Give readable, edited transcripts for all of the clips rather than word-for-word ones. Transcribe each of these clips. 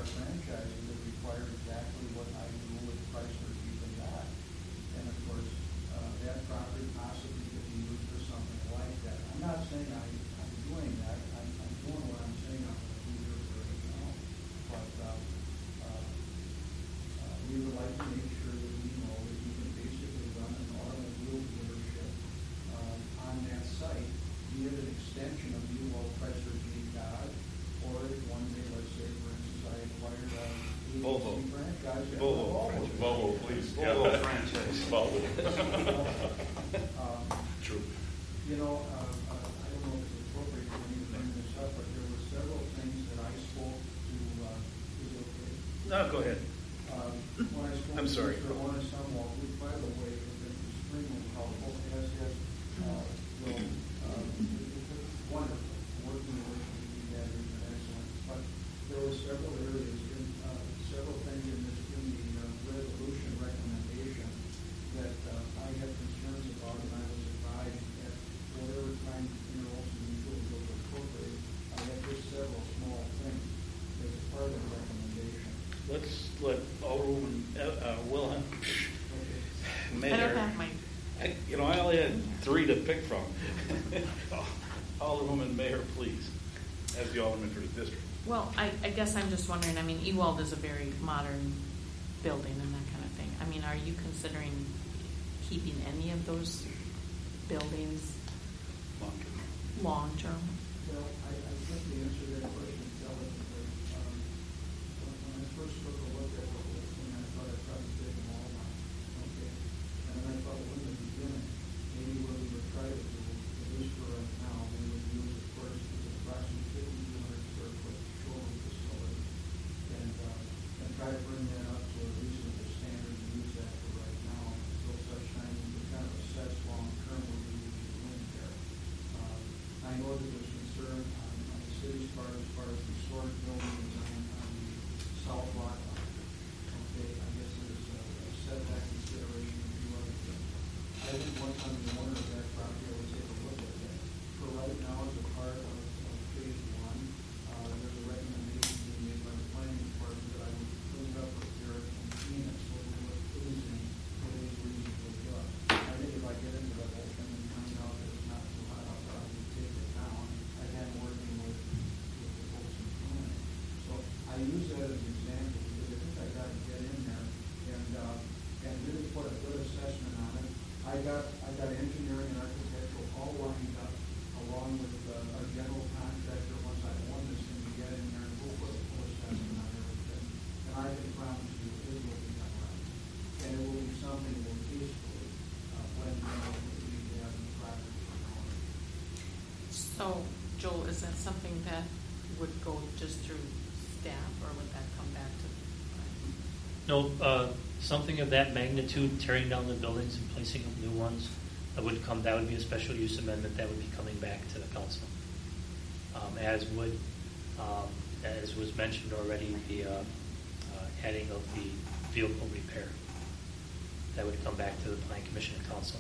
our franchises that require exactly what I do with Chrysler Jeep and Dodge. And of course, that property possibly could be used for something like that. I'm not saying I'm doing that. I'm doing what I'm saying I'm going to do here right now. But we would like to make sure that we know that we can basically run an automobile dealership on that site, be it an extension of the old Chrysler Jeep Dodge, or if one day, let's say, for instance, I acquired a Volvo franchise. Volvo, please. Volvo franchise. Volvo. True. You know, I don't know if it's appropriate for me to bring this up, but there were several things that I spoke to. Is it okay? No, go ahead. When I spoke I'm sorry. to Mr. Owen Sunwalt, who, by the way, has been extremely helpful, as has Will. It's wonderful. Working relationship with that has been excellent. But there were several areas, several things in the resolution recommendation that I had concerns about, and I was advised at whatever time Olson usually goes appropriate, I had just several small things as part of the recommendation. Let's let Alderwoman Wilhelm I Mayor. don't have my. I only had 3 to pick from. Alderwoman Mayor, please, as the alderman for the district. Well, I guess I'm just wondering, I mean, Ewald is a very modern building and that kind of thing. I mean, are you considering keeping any of those buildings long term? Well, I think the answer to that question is intelligently. When I first took a look at what was in, I thought I'd probably take them all on. Okay. And then I thought, well, in the beginning, maybe what we would try to do, at least for right now, we would use, of course, it's approximately 5,200 square foot showroom facility, and try to bring that up to a reasonable standard and use that for right now until such time we can kind of assess long term what we need to do in there. I know that there's concern on the city's part as far as the storage building design on the south lot line. Okay, I guess there's a setback consideration and a few other things. I think once I'm the owner of that property, I would take a look at that. For right now, as a part of phase 1, there's a recommendation being made by the planning department that I would clean up with dirt and Phoenix so that it looks pleasing, so it is reasonably good. I think if I get into that whole thing and find out that it's not too hot out, I would take it down. Again, working with the folks in planning. So I use that as an example because I think I got to get in there and really put a good assessment on it. I got engineering and architectural all lined up along with our general contractor once I won this thing to get in there and we'll put a full assessment on everything. And I can promise you it will be done right. And it will be something that will peacefully when we have the property. So, Joel, is that something that would go just through staff, or would that come back to? No, something of that magnitude, tearing down the buildings and placing up new ones, that would be a special use amendment that would be coming back to the council. As was mentioned already, the adding of the vehicle repair. That would come back to the Plan Commission and Council.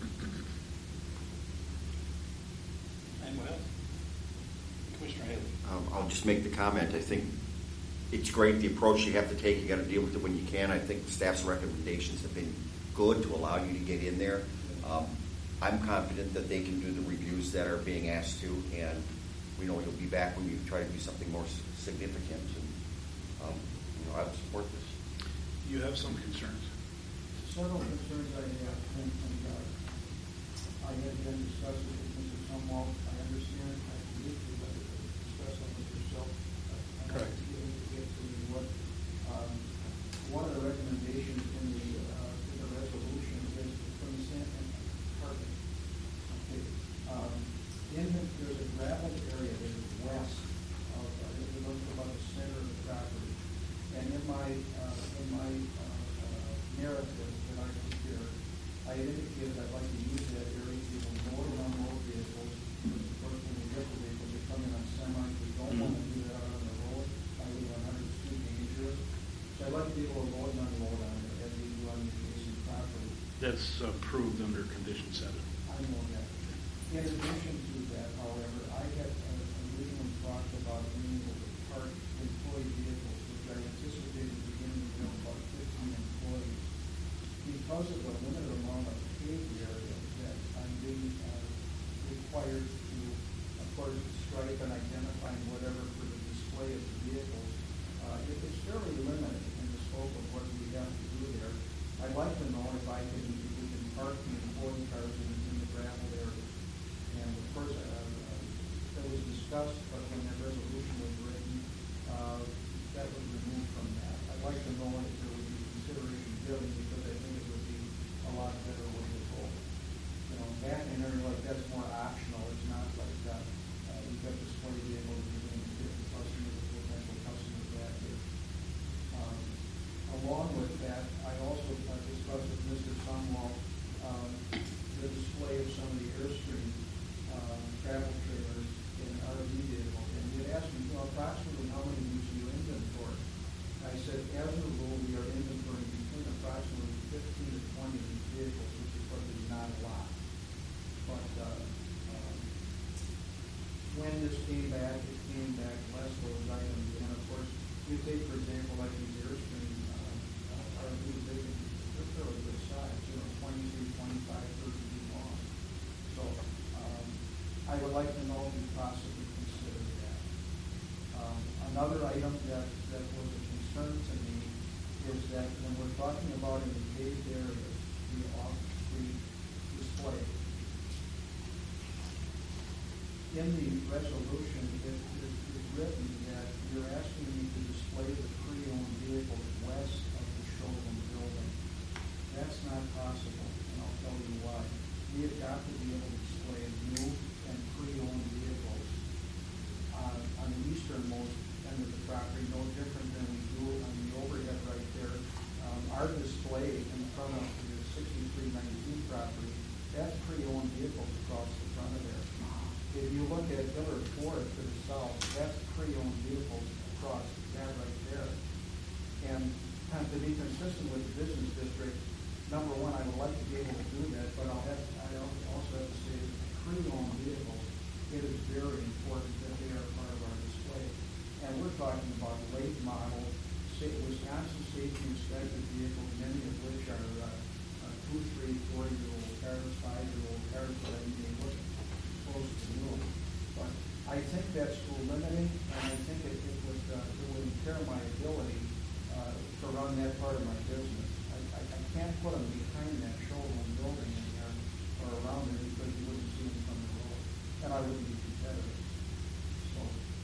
Anyone else? Commissioner Haley. I'll just make the comment. I think it's great the approach you have to take. You got to deal with it when you can. I think the staff's recommendations have been good to allow you to get in there. I'm confident that they can do the reviews that are being asked to, and we know you'll be back when you try to do something more significant. And I would support this. You have some concerns. Several concerns I have, and I had been discussing with Mr. Sunwalt. I understand. I believe you had discussed them with yourself. Correct. Get to what one of the recommendations in the resolution is from the standpoint of parking. Okay. There's a gravel area that is west of if you look about the center of the property, and in my narrative that I prepared, I indicated I'd like to use that area to even load and unload vehicles. Because of course, when we get the vehicles, they come in on semis. We don't want to do that out on the road. I live on 100 Street, dangerous. So I'd like to be able to load and unload on it as we do on the adjacent property. That's approved under condition 7. I know that. In addition to that, however, I had originally talked about being able to park employee vehicles, which I sign, whatever, for the display of the vehicles, it's fairly limited in the scope of what we have to do there. I'd like to know if we can park the employee cars in the gravel area. And of course, that was discussed, but when that resolution was written, that was removed from that. I'd like to know if there would be consideration given, because I think it would be a lot better way to go. You know, that and area like that's more optional. It's not like you've got display vehicles you're going to different customers, potential customers that day. Along with that, I also discussed with Mr. Sunwall the display of some of the Airstream travel trailers in RV vehicles. And he had asked me, approximately how many do you inventory? I said, as a rule, we are inventorying between approximately 15 to 20 of these vehicles, which is probably not a lot. But when this came back, it came back less those items. And of course, you take, for example, like these Airstream RVs, they're fairly good size, 23, 25, 30 feet long. So I would like to know if you possibly consider that. Another item that was a concern to me is that when we're talking about in the paved areas, the off-street display. In the resolution, it is written that you're asking me to display the pre-owned vehicles west of the showroom building. That's not possible, and I'll tell you why. We have got to be able to display new and pre-owned vehicles on the easternmost end of the property, no different than we do on the overhead right there. Our display in front of the 6319 property, that's pre-owned vehicles across the front of there. If you look at Dillard Ford to the south, that's pre-owned vehicles across that right there. And to be consistent with the business district, number one, I would like to be able to do that, but I also have to say that pre-owned vehicles, it is very important that they are part of our display. And we're talking about late model, Wisconsin safety inspected vehicles, many of which are 2, 3, 4-year-old cars, 5-year-old cars, but I mean, they look close to new. But I think that's limiting, and I think it would impair my ability to run that part of my business. I can't put them behind that showroom building in there or around there because you wouldn't see them from the road, and I wouldn't be competitive. So.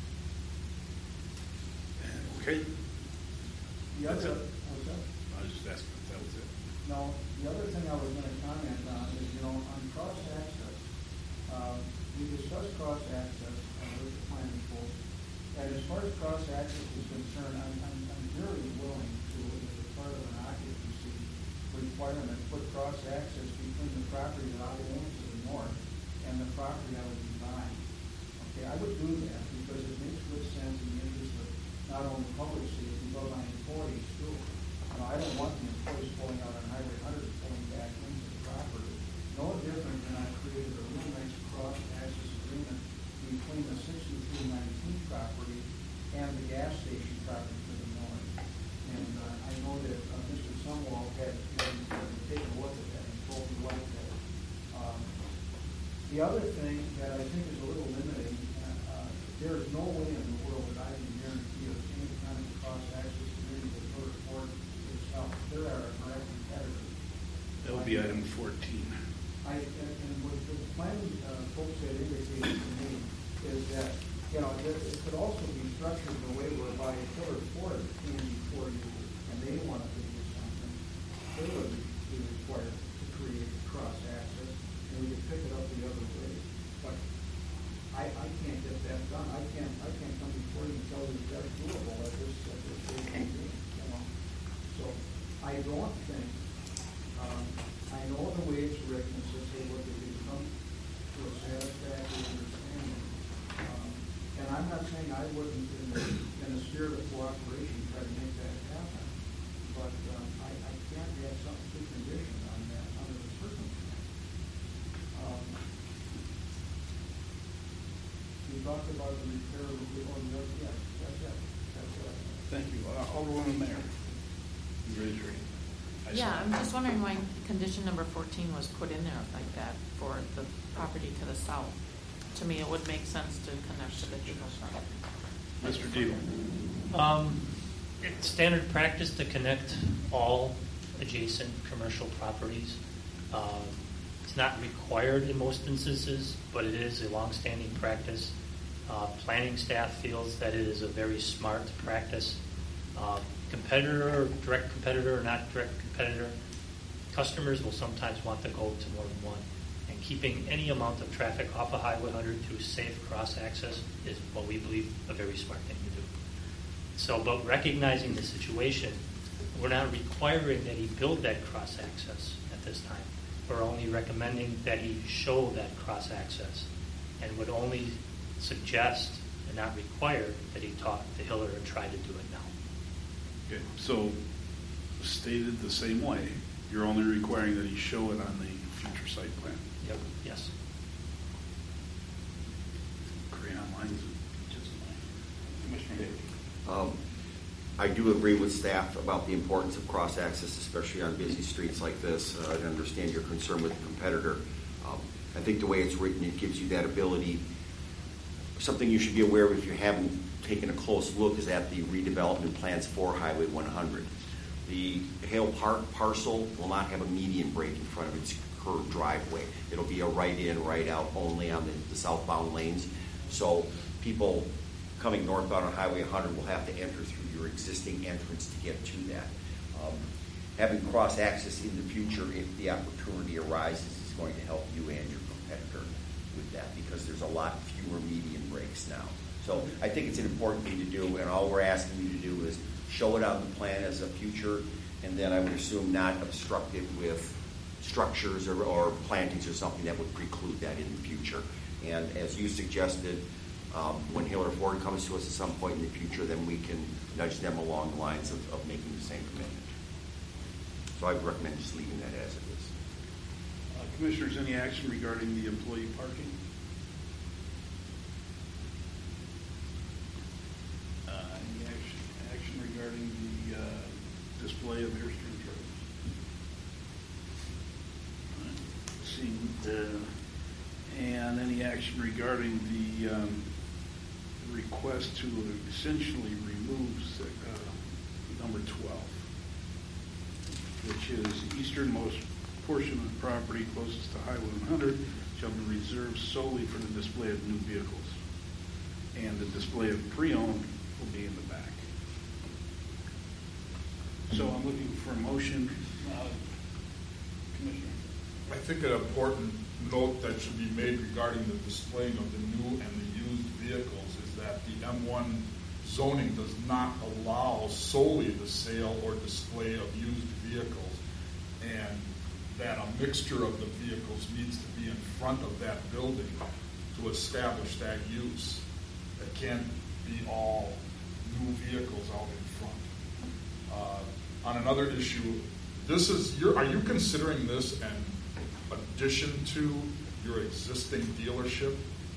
Okay. What's that? I was just asking if that was it. No, the other thing I was going to comment on is, on cross-access, we discussed cross-access with the planning folks, and as far as cross-access is concerned, I'm very willing to, as a part of an occupancy requirement, put cross-access between the property that I own to the north and the property I would be buying. Okay, I would do that because it makes good sense in the interest of not only public safety, but my employees too. I don't want the employees pulling out on Highway 100 and pulling back into the property. No different than I created a real nice cross-access agreement between the 6319 property and the gas station property to the north. And I know that Mr. Sunwall had taken a look at that and told me like that. The other thing that I think is a little limiting, there is no way in the world that I can guarantee of any kind of cross-access agreement with Dillard Ford itself. There are direct competitors. That would be item 14. And what the planning folks had indicated to me is that, it could also be structured in a way whereby Dillard Ford came before you and they wanted to do something, they would be required to create cross-access and we could pick it up the other way. But I can't get that done. I can't come before you and tell you that's doable at this stage. So I don't think, I know the way it's written, it says, hey, look, if you come to a satisfactory understanding, and I'm not saying I wouldn't, in the spirit of cooperation, try to make that happen, but I can't have something too conditioned on that under the circumstances. We talked about the repair of the yes, that's it. Thank you. Alderwoman Mayor, you raised your hand. Yeah, I'm just wondering why condition number 14 was put in there like that for the property to the south. To me, it would make sense to connect to the Eagle Front. Mr. Diehl. It's standard practice to connect all adjacent commercial properties. It's not required in most instances, but it is a longstanding practice. Planning staff feels that it is a very smart practice. Competitor, direct competitor, or not direct competitor, customers will sometimes want to go to more than one. And keeping any amount of traffic off of Highway 100 through safe cross-access is what we believe a very smart thing to do. So, but recognizing the situation, we're not requiring that he build that cross-access at this time. We're only recommending that he show that cross-access and would only suggest and not require that he talk to Hiller and try to do it now. Okay, so stated the same way, you're only requiring that he show it on the future site plan. Yep. Yes. Crayon lines. Commissioner Haley. I do agree with staff about the importance of cross-access, especially on busy streets like this. I understand your concern with the competitor. I think the way it's written, it gives you that ability. Something you should be aware of if you haven't taken a close look is at the redevelopment plans for Highway 100. The Hale Park parcel will not have a median break in front of its curved driveway. It'll be a right in, right out only on the southbound lanes. So people coming northbound on Highway 100 will have to enter through your existing entrance to get to that. Having cross-access in the future, if the opportunity arises, is going to help you and your competitor with that because there's a lot fewer median breaks now. So I think it's an important thing to do, and all we're asking you to do is show it on the plan as a future, and then I would assume not obstruct it with structures or plantings or something that would preclude that in the future. And as you suggested, when Hiller Ford comes to us at some point in the future, then we can nudge them along the lines of making the same commitment. So I would recommend just leaving that as it is. Commissioners, any action regarding the employee parking? Any action regarding the display of Airstream trailers? And any action regarding the request to essentially remove number 12, which is the easternmost portion of the property closest to Highway 100 shall be reserved solely for the display of new vehicles, and the display of pre-owned will be in the back. So I'm looking for a motion, Commissioner. I think an important note that should be made regarding the displaying of the new and the used vehicles is that the M1 zoning does not allow solely the sale or display of used vehicles, and that a mixture of the vehicles needs to be in front of that building to establish that use. It can't be all new vehicles out in front. On another issue, are you considering this an addition to your existing dealership?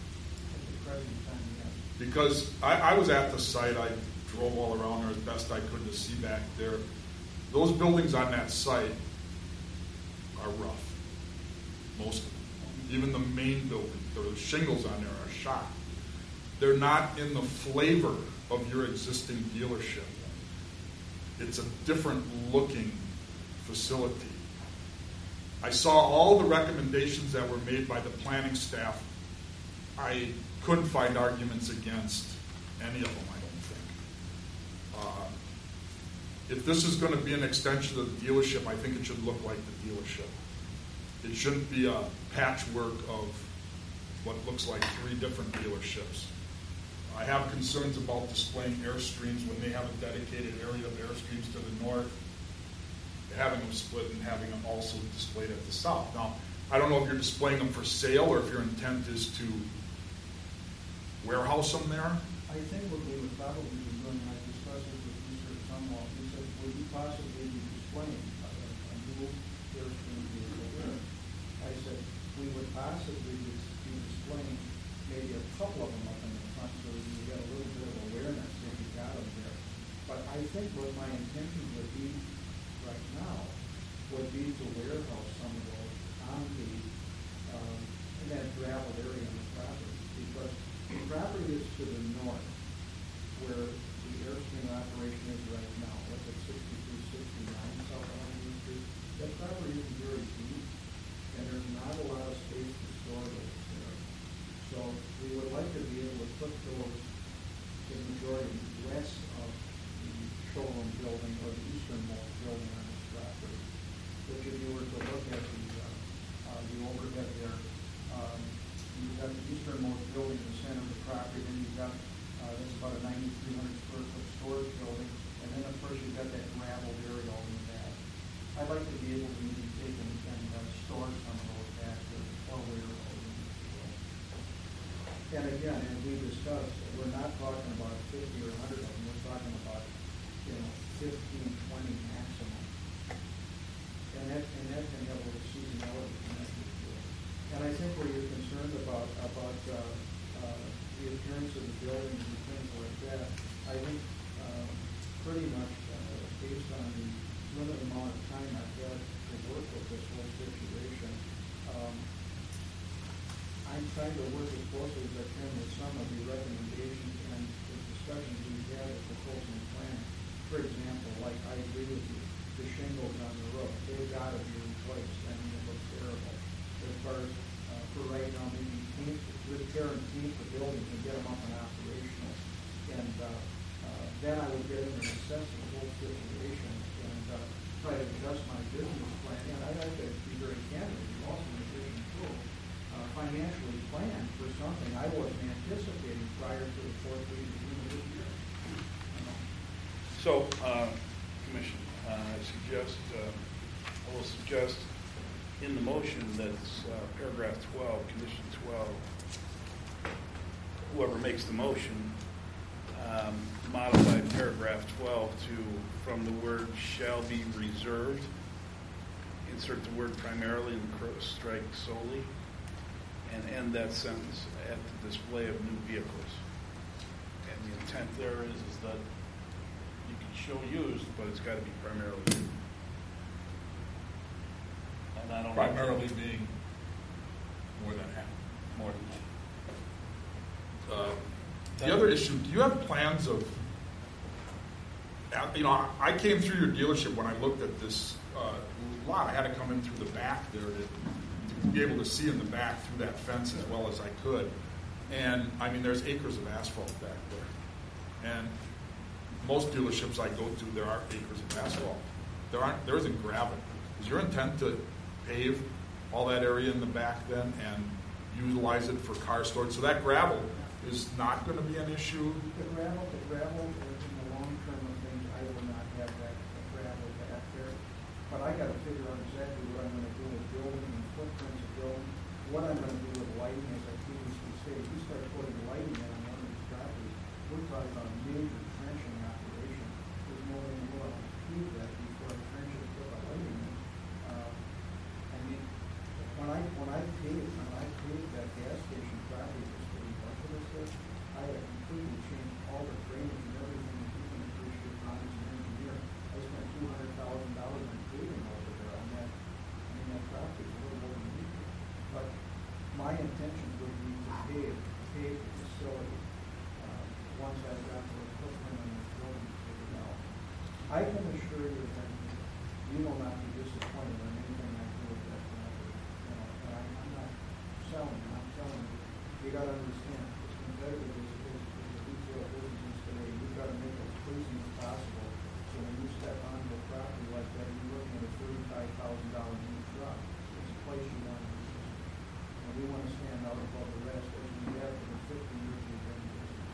Because I was at the site, I drove all around there as best I could to see back there. Those buildings on that site are rough, most of them. Even the main building, the shingles on there are shot. They're not in the flavor of your existing dealership. It's a different looking facility. I saw all the recommendations that were made by the planning staff. I couldn't find arguments against any of them, I don't think. If this is going to be an extension of the dealership, I think it should look like the dealership. It shouldn't be a patchwork of what looks like 3 different dealerships. I have concerns about displaying Airstreams when they have a dedicated area of Airstreams to the north, having them split and having them also displayed at the south. Now, I don't know if you're displaying them for sale or if your intent is to warehouse them there. I think what we would probably be doing, I discussed it with Mr. Tumwalt, he said, would you possibly be displaying a new Airstream vehicle there? I said, we would possibly be displaying maybe a couple of them up in the front so that you get a little bit of awareness if you got them there. But I think what my intention would be right now would be to warehouse some of those on in that gravel area on the property, because the property is to the north, easternmost building on this property. Which if you were to look at the overhead there, you've got the easternmost building in the center of the property, then you've got, that's about a 9,300 square foot storage building, and then of course you've got that gravel area all in the back. I'd like to be able to maybe take and store some of those back to four-wheeler holding. And again, as we discussed, we're not talking about 50 or 100 of them, we're talking about, 15, 20 maximum. And that can have a little seasonality connected to it. And I think where you're concerned about the appearance of the buildings and things like that, I think pretty much based on the limited amount of time I've had to work with this whole situation, I'm trying to work as closely as I can with some of the recommendations and the discussions we've had at the proposing plan. For example, like I agree with you, the shingles on the roof, they've got to be replaced. I mean, it looks terrible. As far as for right now, maybe paint, repair and paint the buildings and get them up and operational. And then I would get in and assess the whole situation and try to adjust my business plan. And I'd like to be very candid with you also in addition to financially plan for something I wasn't anticipating prior to the fourth week of this year. So, Commission, I will suggest in the motion that's paragraph 12, condition 12, whoever makes the motion, modify paragraph 12 to, from the word shall be reserved, insert the word primarily and strike solely, and end that sentence at the display of new vehicles. And the intent there is that you can show used, but it's got to be primarily new. And I don't Primarily being more than half. more than The other issue, do you have plans of, I came through your dealership when I looked at this lot. I had to come in through the back there to be able to see in the back through that fence as well as I could. And, I mean, there's acres of asphalt back there. And most dealerships I go to, there are acres of asphalt. There isn't gravel. Is your intent to pave all that area in the back then and utilize it for car storage? So that gravel is not going to be an issue? The gravel, in the long term of things, I will not have that gravel back there. But I got to figure out exactly what I'm going to do with building and footprints of building, what I'm going to do with lighting, as I previously stated. If you start putting lighting in on one of these properties, we're talking about a major trenching operation. There's no way in the world I can do that before I trench it and put the lighting in. I mean, when I paved that gas station property for City Bucket, I had completely changed all the drainage and everything that you can appreciate on as an engineer. I spent $200,000 on paving over there on that. I mean, that property is a little more than equal. But my intention would be to pave the facility once I've got the footprint on the building figured out. I can assure you that you will not be disappointed in anything I do with that property. And I'm not selling it. I'm telling you. You got to understand, as competitive as the retail business today, you've got to make it as pleasing as possible. So when you step onto a property like that, you're looking at a $35,000 new truck. It's a place you want to be. And we want to stand out above the rest as we have for the 50 years we've been in business.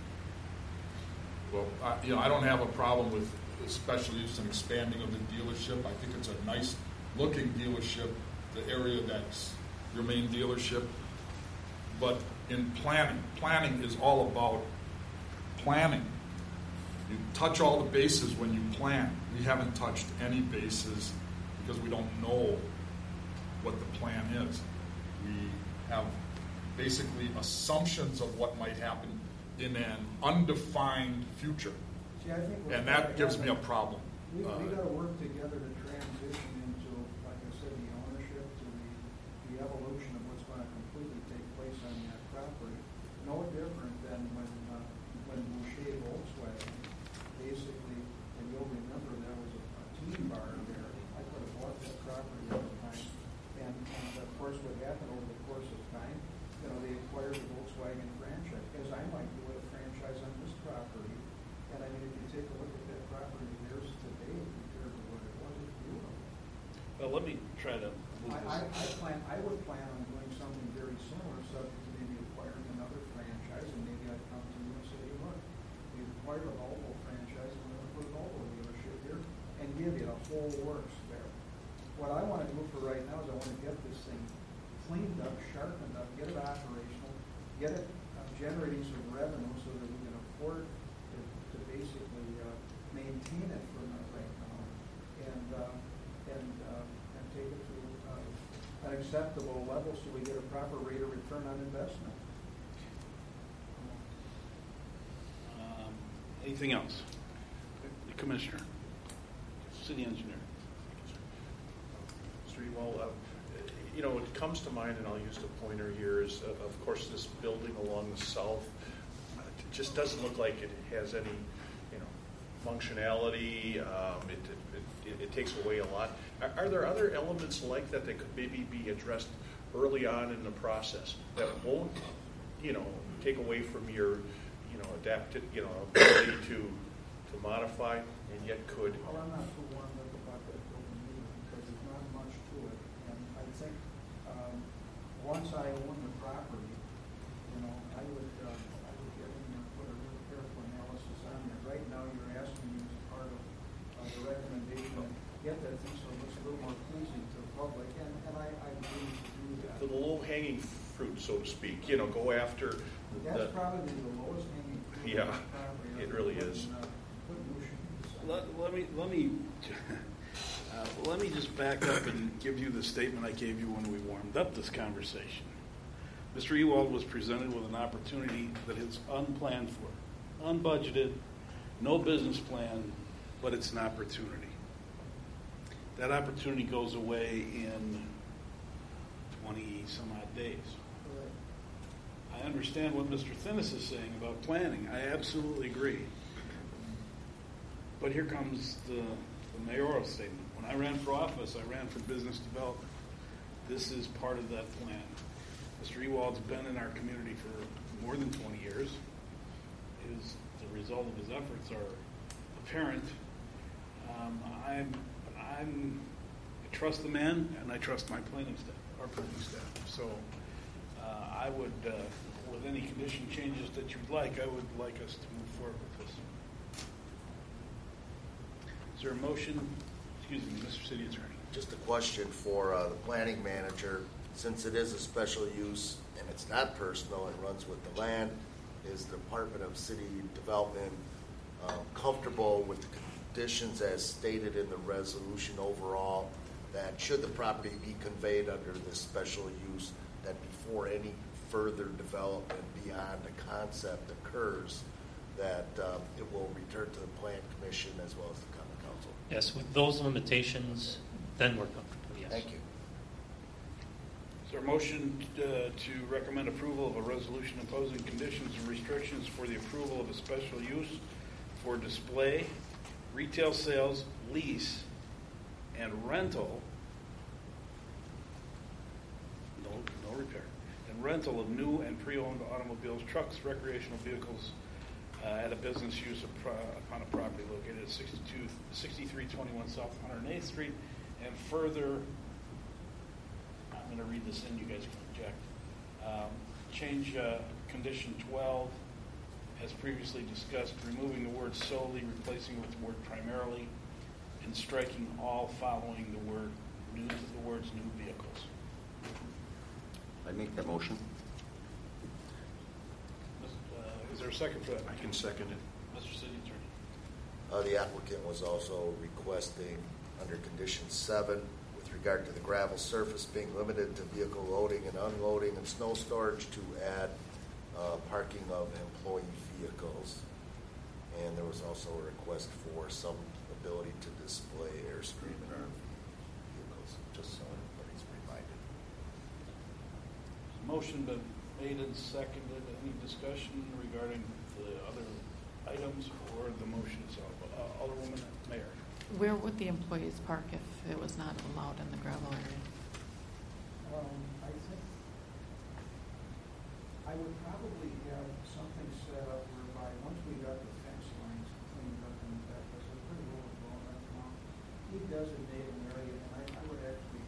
Well, I don't have a problem with special use and expanding of the dealership. I think it's a nice looking dealership, the area that's your main dealership. But in planning is all about planning. You touch all the bases when you plan. We haven't touched any bases because we don't know what the plan is. We have basically assumptions of what might happen in an undefined future. See, I think And that gives me a problem. We got to work together to transition into, like I said, the ownership to the evolution of what's going to completely take place on that property. No different than when Boucher Volkswagen, basically, and you'll remember there was a team bar there. I could have bought that property at the time. And of course, what happened over the course of time, they acquired the Volkswagen franchise, as I might do with a franchise on this property. And I mean, if you take a look at that property, there's today compared to let me try to move I this. would plan on doing something very similar, subject to maybe acquiring another franchise, and maybe I'd come to you and say, hey, look, we've acquired a Volvo franchise, and we're going to put a Volvo dealership here, and give you the whole works there. What I want to do for right now is I want to get this thing cleaned up, sharpened up, get it operational, get it generating some revenue so that we can afford to basically maintain it for right now, and take it to an acceptable level so we get a proper rate of return on investment. Anything else? The Commissioner, City Engineer. Mr. Ewald, what comes to mind, and I'll use the pointer here, is of course this building along the south. It just doesn't look like it has any, functionality. It takes away a lot. Are there other elements like that could maybe be addressed early on in the process that won't, take away from your, adapted, ability to modify, and yet could? Well, I'm not too warmed up about that building either, because there's not much to it, and I think once I own the property, I would get in and put a real careful analysis on there. Right now, you're asking me as part of the recommendation to get that thing so it looks a little more pleasing to the public, and I agree to do that. The low-hanging fruit, so to speak, go after. That's probably the lowest hanging fruit. Yeah, on the property. it really is. Let me just back up and give you the statement I gave you when we warmed up this conversation. Mr. Ewald was presented with an opportunity that is unplanned for, unbudgeted, no business plan, but it's an opportunity. That opportunity goes away in 20 some odd days. I understand what Mr. Thinis is saying about planning. I absolutely agree. But here comes the mayoral statement. When I ran for office, I ran for business development. This is part of that plan. Mr. Ewald's been in our community for more than 20 years. The result of his efforts are apparent. I trust the man, and I trust my planning staff, our planning staff. So I would, with any condition changes that you'd like, I would like us to move forward with this. Is there a motion? Excuse me, Mr. City Attorney. Just a question for the planning manager. Since it is a special use and it's not personal and runs with the land, is the Department of City Development comfortable with the conditions as stated in the resolution overall, that should the property be conveyed under this special use, that before any further development beyond the concept occurs, that it will return to the Plan Commission as well as the Common Council? Yes, with those limitations, then we're comfortable, yes. Thank you. Is there a motion to recommend approval of a resolution imposing conditions and restrictions for the approval of a special use for display, retail sales, lease, and rental, no repair, and rental of new and pre-owned automobiles, trucks, recreational vehicles at a business use upon a property located at 6321 South 108th Street, and further, I'm going to read this in, you guys can object. Change condition 12, as previously discussed, removing the word solely, replacing it with the word primarily, and striking all following the words new vehicles. I make that motion. Is there a second for that? I can second it. Mr. City Attorney. The applicant was also requesting under condition 7, with regard to the gravel surface being limited to vehicle loading and unloading and snow storage, to add parking of employee vehicles. And there was also a request for some ability to display Airstream in our vehicles, just so everybody's reminded. Motion been made and seconded. Any discussion regarding the other items or the motion itself? Alderwoman Mayor. Where would the employees park if it was not allowed in the gravel area? I think I would probably have something set up whereby once we got the fence lines cleaned up in the back, because they're pretty overgrown right now, we designate an area, and I would actually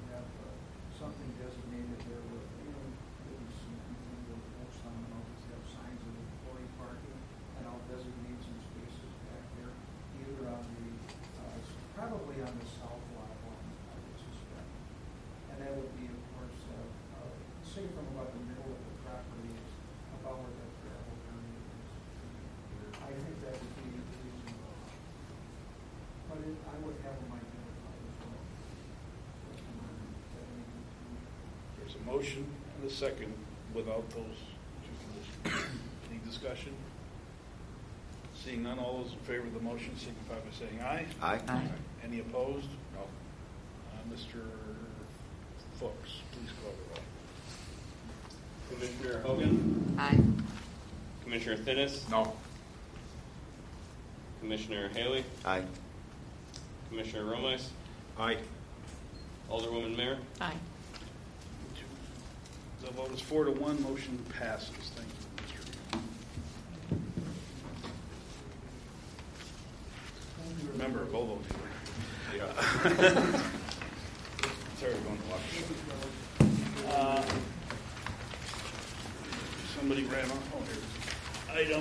on the south lot line, I would suspect. And that would be, of course, say from about the middle of the property, about where that gravel area is. I think that would be reasonable. But I would have them identified as well. There's a motion and a second without those two conditions. Any discussion? Seeing none, all those in favor of the motion signify by saying aye. Aye. Aye. Any opposed? No. Mr. Fuchs, please call the roll. Commissioner Hogan, Aye. Commissioner Thinis, No. Commissioner Haley, Aye. Commissioner Romeis, Aye. Alderwoman Mayor. Aye. The vote is 4-1. Motion passes. Thank you, Mr. Remember, Volvo dealer. Sorry, we're going to watch. Somebody ran off. Oh, here.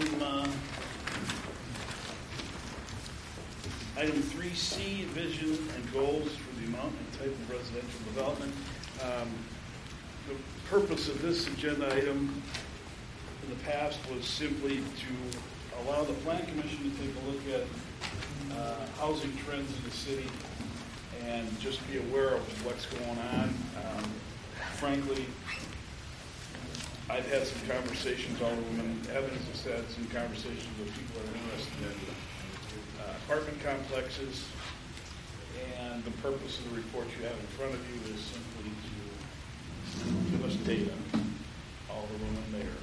Item 3C, vision and goals for the amount and type of residential development. The purpose of this agenda item in the past was simply to allow the Plan Commission to take a look at housing trends in the city and just be aware of what's going on. Frankly, I've had some conversations, Alderwoman Evans has had some conversations with people that are interested in apartment complexes, and the purpose of the report you have in front of you is simply to give us data. Alderwoman Mayor.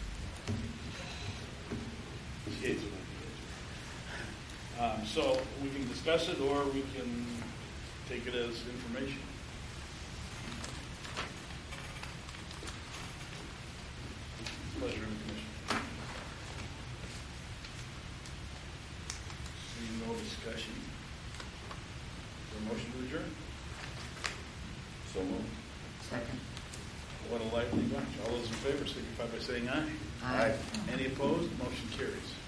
She hates it. So we can discuss it, or we can take it as information. Pleasure of the commission. Seeing no discussion. Is there a motion to adjourn? So moved. Second. What a lively bunch. All those in favor signify by saying aye. Aye. Any opposed? Motion carries.